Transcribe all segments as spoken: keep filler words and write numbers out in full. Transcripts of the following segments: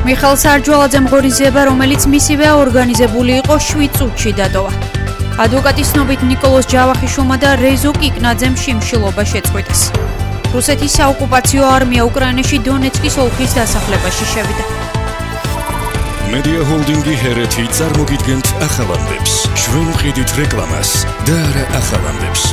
მიხეილ სარჯვალაძემ ღონისძიება, რომელიც მისივე ორგანიზებული იყო შვიდ წუთში დატოვა. ადვოკატის ცნობით ნიკოლოზ ჯავახიშვილმა და რეზო კიკნაძემ შიმშილობა შეწყვიტეს. რუსეთის საოკუპაციო არმია უკრაინაში დონეცკის ოლქის დასახლებაში შევიდა. მედია ჰოლდინგი ჰერეთი წარმოგიდგენთ ახალამდებს. ჩვენ ვყიდით რეკლამას და არა ახალამდებს.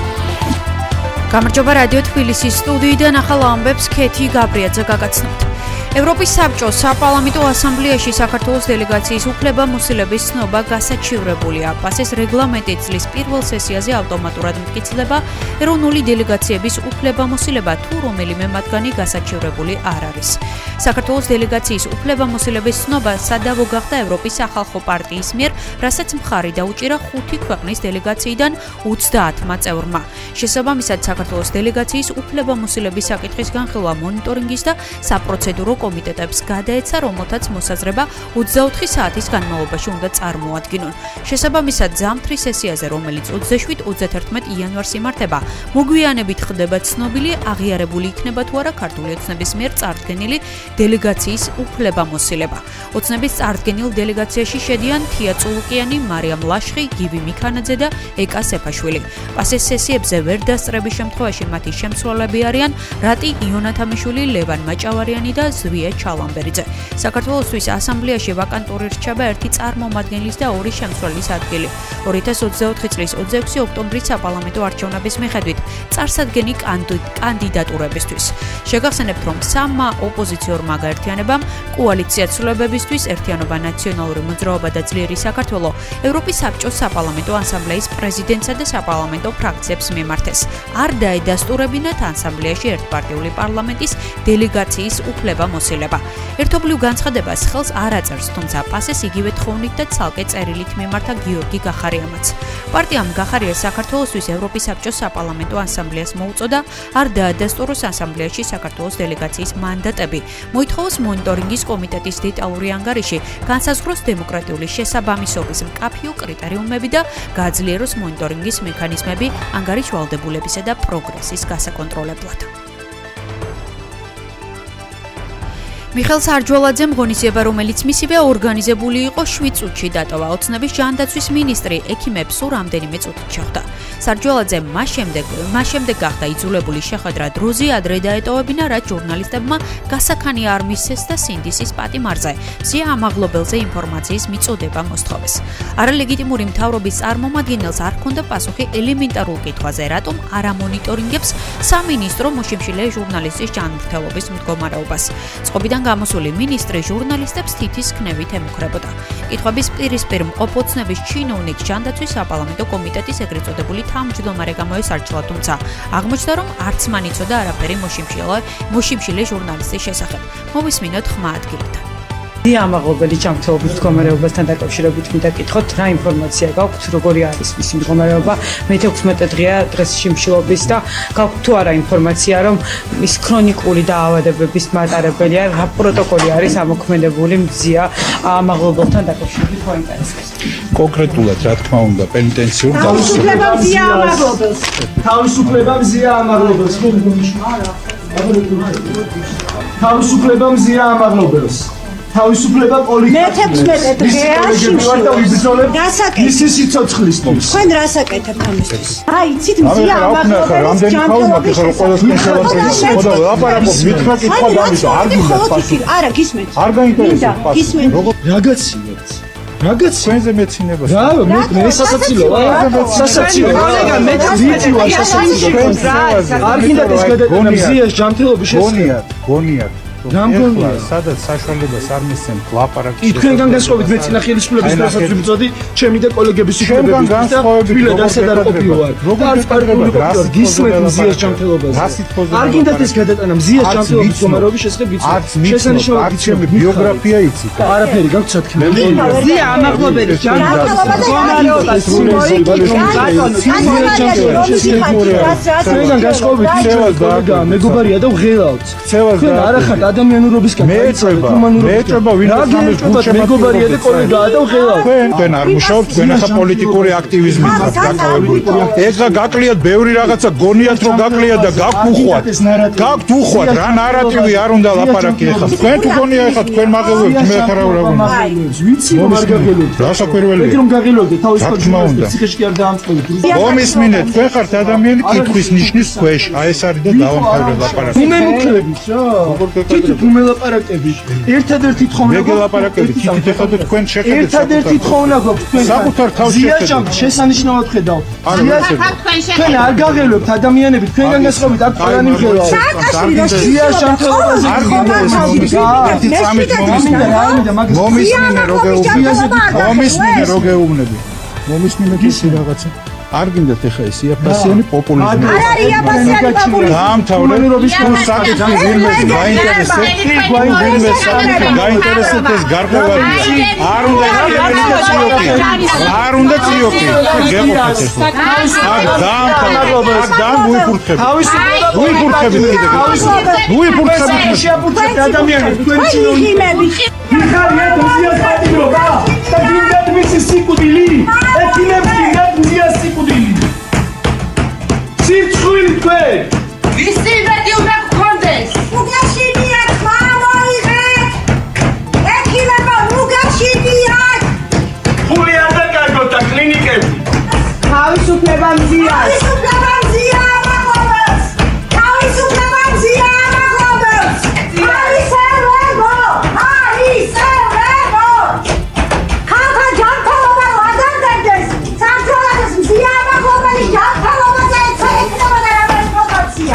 გამარჯობა, რადიო თბილისის სტუდიიდან ახალ ამბებს ქეთი გაბრიაძე გაგაცნობთ. ევროპის საბჭოს საპარლამენტო ასამბლეაში საქართველოს დელეგაციის უფლება-მოსილების ცნობა გასაჩივრებულია. პასეს რეგლამენტი წლის პირველ სესიაზე ავტომატურად მტკიცდება ეროვნული დელეგაციების უფლება-მოსილება თუ რომელიმე მათგანი გასაჩივრებული არ არის. საქართველოს დელეგაციის უფლება-მოსილების ცნობა სადავო გახდა ევროპის სახალხო პარტიის მიერ, რასაც მხარი დაუჭირა ხუთი ქვეყნის დელეგაციიდან ოცდაათმა წევრმა. შესაბამისად, საქართველოს დელეგაციის უფლება-მოსილების საკითხის განხილვა მონიტორინგის და საპროცედურო კომიტეტებს გადაეცა, რომელთაც მოსაზრება ოცდაოთხი საათის განმავლობაში უნდა წარმოადგინონ. შესაბამისად, ზამთრის სესიაზე, რომელიც ოცდაშვიდ ოცდაათერთმეტ იანვარს იმართება, მოგვიანებით ხდება ცნობილი, აღიარებული იქნება თუ არა ქართული ოცნების მიერ წარდგენილი დელეგაციის უფლება-მოსილება. ოცნების წარდგენილ დელეგაციაში შედიან თია წულუკიანი, მარიამ ლაშხი, გივი მიქანაძე და ეკა სეფაშვილი. პასეს სესიებზე ვერ დასწრების შემთხვევაში მათი შემცვლელები არიან რატი იონათამიშვილი, ლევან მაჭავარიანი და ზვია ჩალამბერიძე. საქართველოსთვის ასამბლეაში ვაკანტური რჩება ერთი წარმომადგენლის და ორი შემცველის ადგილი. ორი ათას ოცდაოთხი წლის ოცდაექვსი ოქტომბრის საპარლამენტო არჩევნების მიხედვით წარსადგენი კანდიდატურებისთვის. შეგახსენებთ, რომ სამმა ოპოზიციურმა გაერთიანებამ კოალიცია ცვლილებებისთვის ერთიანობა ნაციონალური მოძრაობა და ძლიერი საქართველო ევროპის საბჭოს საპარლამენტო ასამბლეის პრეზიდენტსა და საპარლამენტო ფრაქციებს მიმართეს. არ დაედასტურებინათ ასამბლეაში ერთპარტიული პარლამენტის დელეგაციის უფლება-მოსილება. ერთობლივ განცხადებას ხელს არ აწერს, თუმცა პასეს იგივე თხოვნით და ცალკე წერილით მიმართა გიორგი გახარიამაც. პარტიამ გახარიას საქართველოსთვის ევროპის საბჭოს საპარლამენტო ასამბლეას მოუწოდა არ დაადასტუროს ასამბლეაში საქართველოს დელეგაციის მანდატები, მოითხოვოს მონიტორინგის კომიტეტის დეტალური ანგარიში, განსაზღვროს დემოკრატიული შესაბამისობის მკაფიო კრიტერიუმები და გააძლიეროს მონიტორინგის მექანიზმები ანგარიშ ვალდებულებისა და პროგრესის გასაკონტროლებლად. მიხეილ სარჯვალაძემ ღონისძიება, რომელიც მისივე ორგანიზებული იყო შვიდ წუთში დატოვა. ოცნების ჯანდაცვის მინისტრი ექიმებს სულ რამდენიმე წუთით შეხვდა. სარჯვალაძემ მას შემდეგ მას შემდეგ გახდა იძულებული შეხვედრა დროზე ადრე დაეტოვებინა, რაც ჟურნალისტებმა გასაქანი არ მისცეს და სინდისის პატიმარზე მზია ამაღლობელზე ინფორმაციის მიწოდება მოსთხოვეს. არალეგიტიმური მთავრობის წარმომადგენელს არ ჰქონდა პასუხი ელემენტარულ კითხვაზე, რატომ არ ამონიტორინგებს სამინისტრო მოშიმშილე ჟურნალისტის ჯანმრთელობის მდგომარეობას. წყობიდან გამოსული მინისტრი ჟურნალისტებს თითის ქნევით ემუქრებოდა. კითხვების პირისპირ მყოფ ოცნების ჩინოვნიკს ჯანდაცვის საპარლამენტო კომიტეტის ეგრეთ წოდებული თავმჯდომარე გამოესარჩლა, თუმცა აღმოჩნდა, რომ არც მან იცოდა არაფერი მოშიმშილე მოშიმშილე ჟურნალისტის შესახებ. მოვისმინოთ ხმა ადგილიდან. ამაღლობელი ჯანმრთელობის მდგომარეობასთან დაკავშირებით მინდა კითხოთ, რა ინფორმაცია გაქვთ, როგორი არის მისი მდგომარეობა? მეთექვსმეტე დღეა დღეს შიმშილობის და გაქვთ თუ არა ინფორმაცია, რომ ის ქრონიკული დაავადებების მატარებელია, რა პროტოკოლი არის ამოქმედებული მზია ამაღლობელთან დაკავშირებით მოინტერესებს? კონკრეტულად, რა თქმა უნდა, პენიტენციურ თავისუფლება მზია ამაღლობელს. თავისუფლება მზია ამაღლობელს. თავისუფლება მზია ამაღლობელს. თავისუფლება პოლიტიკა. მეთექვსმეტე დღეა შიმშილობს. ისე სიცოცხლისთვის. თქვენ რას აკეთებთ ამისთვის? აი, იცით მზია ამაღლობელს რამდენი ხალხი ხოლმე ყველას კონსერვატორიის ხოდა ლაპარაკობ მითხრა კითხვა გამიშვა არ გინდა პასუხი. არა, გისმენთ. არ გაინტერესებს პასუხი. რაგაციაც რაგაც ჩვენზე მეცინებას რა მე მე სასაცილოა სასაცილო კოლეგა მე ვიდი ვარ სასაცილო არ გინდა ეს გადაგონა მზიას ჯანმრთელობის გონია გონია რამგონია სადაც საშუალებას არ მისცემ ლაპარაკი თქვენგან განსხვავებით მე წინა ხელისუფლების დასაწყისი მწოდი ჩემი და კოლეგების უფლებებით და თბილად ასად არ ყოფილვარ როგორც პარტიული ყოფილვარ გისმენთ მზიას ჯანმრთელობას არ გინდა ეს გადატანა მზიას ჯანმრთელობის მდგომარეობის შესახებ გიცნობ შესანიშნავად ჩემი ბიოგრაფია იცით არაფერი გაქვს სათქმე მზია ამაღლობელი ჯანმრთელობის მდგომარეობას თქვენგან განსხვავებით ჩემი კოლეგა მეგობარია და ვღელავთ ქცევას და არ ახართ ადამიანურობისგან მეეწება მეეწება ვინმეს ამის გულში მეგობარია და კოლეგაა და ვღელავ. თქვენ არ მუშაობთ, თქვენ ახლა პოლიტიკური აქტივიზმით ხართ დაკავებული. ეხლა გაკლიათ ბევრი რაღაცა, გონიათ რომ გაკლიათ და გაგვუხვათ. გაგვთ უხვათ, რა ნარატივი არ უნდა ლაპარაკი ეხლა. თქვენ თუ გონია ეხლა თქვენ მაღელვებთ, მე ხარ რა უნდა. ვიცი რომ არ გაგელოთ. რა საკვირველია? ეგ რომ გაგელოთ, თავის კონტროლს ციხეში კი არ დაამწყობთ. მომისმინეთ, თქვენ ხართ ადამიანი კითხვის ნიშნის ქვეშ. აი ეს არის და დავამთავრებ ლაპარაკი. მე მიქლებით რა. თვითონ თუ მელაპარაკები. ერთადერთი თხოვნა მე გელაპარაკები, თვითონ ეხლა და თქვენ შეხედეთ. ერთადერთი თხოვნა გვაქვს თქვენ. საკუთარ თავს შეხედეთ. შესანიშნავად ხედავთ. თქვენ არ გაღელვებთ ადამიანები, თქვენგან გასწრებით აქ ყველანი ვღელავ. ზია ჟანთელობაზე არ გინდა ეს ერთი წამით მომისმინე. მომისმინე რო გეუბნები. მომისმინე რო გეუბნები. მომისმინეთ ის რაღაცა. არ გინდათ ეხა ეს იაფასიანი პოპულიზმი. არ არის იაფასიანი პოპულიზმი. დაამთავრე რომ საკითხი ვინმეს გაინტერესებს, გვაინ ვინმეს საკითხი გაინტერესებს ეს გარკვევაა. არ უნდა ციოკი. არ უნდა ციოკი. გემოხეთ ეს. აქ დაამთავრე. აქ დაამუიფურთხები. უიფურთხებით კიდე. უიფურთხებით შეაფურთხეთ ადამიანებს თქვენი ჩინოვნიკები. მიხარია დოზიას პატიმრობა და გინდათ მისი სიკვდილი. ეთინებს გინდათ მზიას სიკვდილი. სიცხვილი თქვენ. ვისი იმედი უნდა გქონდეს? უგაშინია ხმა მოიღეთ. ეთინებო უგაშინია. ხული არ დაკარგოთ და კლინიკები. თავისუფლება მზიას. თავისუფლება მზია ამაღლობებს. თავისუფლება მზია ამაღლობებს. არისერვებო. არისერვებო. ხალხა ჯანმრთელობა ვადარდებდეს. საქართველოს მზია ამაღლობელი ჯანმრთელობაზე ეცელებოდა რამეს პროპორცია.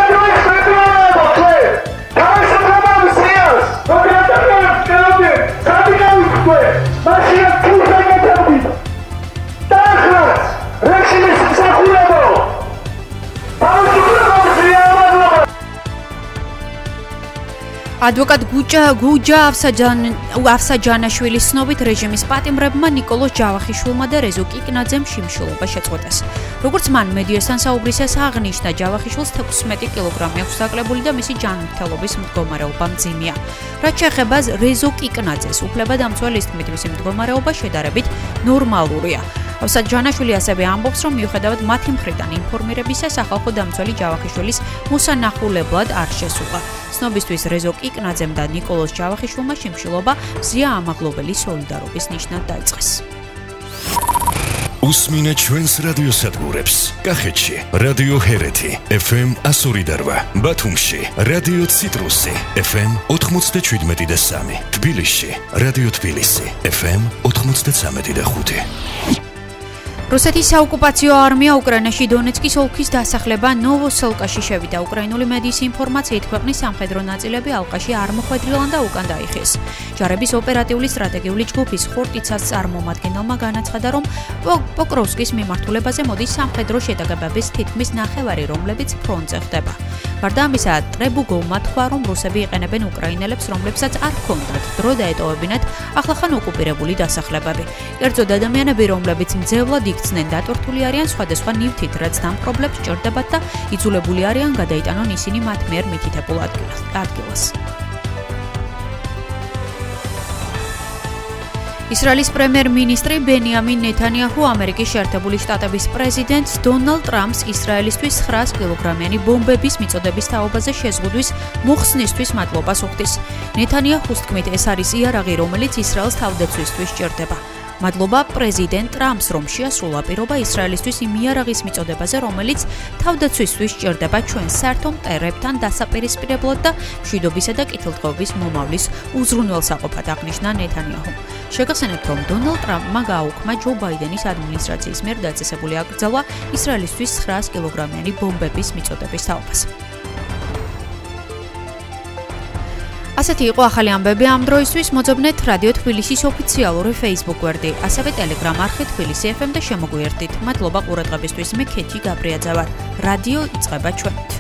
ადვოკატ გუჯა გუჯა ავსაჯანაშვილის ცნობით რეჟიმის პატიმრებმა ნიკოლოზ ჯავახიშვილმა და რეზო კიკნაძემ შიმშილობა შეწყვეტეს. როგორც მან მედიასთან საუბრისას აღნიშნა, ჯავახიშვილს ათექვსმეტი კილოგრამი აქვს დაკლებული და მისი ჯანმრთელობის მდგომარეობა მძიმეა. რაც შეეხება რეზო კიკნაძეს, უფლებადამცველის თქმით, მისი მდგომარეობა შედარებით ნორმალურია. ავსაჯანაშვილი ასევე ამბობს, რომ მიუხედავად მათი მხრიდან ინფორმირებისა, სახალხო დამცველი ჯავახიშვილის მოსანახულებლად არ შესულა. ცნობისთვის რეზო კიკნაძემ და ნიკოლოზ ჯავახიშვილმა შიმშილობა მზია ამაღლობელი სოლიდარობის ნიშნად დაიწყეს. უსმინეთ ჩვენს რადიოსადგურებს. კახეთში რადიო ჰერეთი ეფ ემ εκατო ორი და რვა, ბათუმში რადიო ციტრუსი ეფ ემ ოთხმოცდაშვიდმეტი და სამი, თბილისში რადიო თბილისი ეფ ემ ოთხმოცდაცამეტი და ხუთი. რუსეთის საოკუპაციო არმია უკრაინაში დონეცკის ოლქის დასახლება ნოვოსელკაში შევიდა. უკრაინული მედიის ინფორმაციით, ქვეყნის სამხედრო ნაწილები ალყაში არ მოხვედრილან და უკან დაიხეს. ჯარების ოპერატიული სტრატეგიული ჯგუფის ხორტიცას წარმომადგენელმა განაცხადა, რომ პოკროვსკის მიმართულებაზე მოდის სამხედრო შეტაკებების თითქმის ნახევარი, რომლებიც ფრონტზე ხდება. გარდა ამისა, ტრებუგოვმა თქვა, რომ რუსები იყენებენ უკრაინელებს, რომლებსაც არ ჰქონდათ დრო დაეტოვებინათ ახლახან ოკუპირებული დასახლებები. კერძოდ ადამიანები, რომლებიც მძევლად იქცნენ დატვირთული არიან სხვადასხვა ნივთით, რაც დამპყრობლებს ჭირდებათ და იძულებული არიან გადაიტანონ ისინი მათ მიერ მითითებულ ადგილას. ისრაელის პრემიერ-მინისტრი ბენიამინ ნეთანიაჰუ ამერიკის შეერთებული შტატების პრეზიდენტს დონალდ ტრამპს ისრაელისთვის ცხრაას კილოგრამიანი ბომბების მიწოდების თაობაზე შეზღუდვის მოხსნისთვის მადლობას უხდის. ნეთანიაჰუს თქმით, ეს არის იარაღი, რომელიც ისრაელს თავდაცვისთვის ჭირდება. მადლობა პრეზიდენტ ტრამპს, რომ შეასრულა პირობა ისრაელისთვის იმ იარაღის მიწოდებაზე, რომელიც თავდაცვისთვის ჭირდება ჩვენს საერთო მტერებთან დასაპირისპირებლად და მშვიდობისა და კეთილდღეობის მომავლის უზრუნველსაყოფად, აღნიშნა ნეთანიაჰუმ. შეგახსენებთ, რომ დონალდ ტრამპმა გააუქმა ჯო ბაიდენის ადმინისტრაციის მიერ დაწესებული აკრძალვა ისრაელისთვის ცხრაას კილოგრამიანი ბომბების მიწოდების თაობას. ასეთი იყო ახალი ამბები ამ დროისთვის. მოძებნეთ რადიო თბილისის ოფიციალური Facebook გვერდი, ასევე Telegram არხი თბილისი ეფ ემ და შემოგვიერთდით. მადლობა ყურადღებისთვის. მე ქეთი გაბრიაძე ვარ. რადიო იწყება ჩვენით.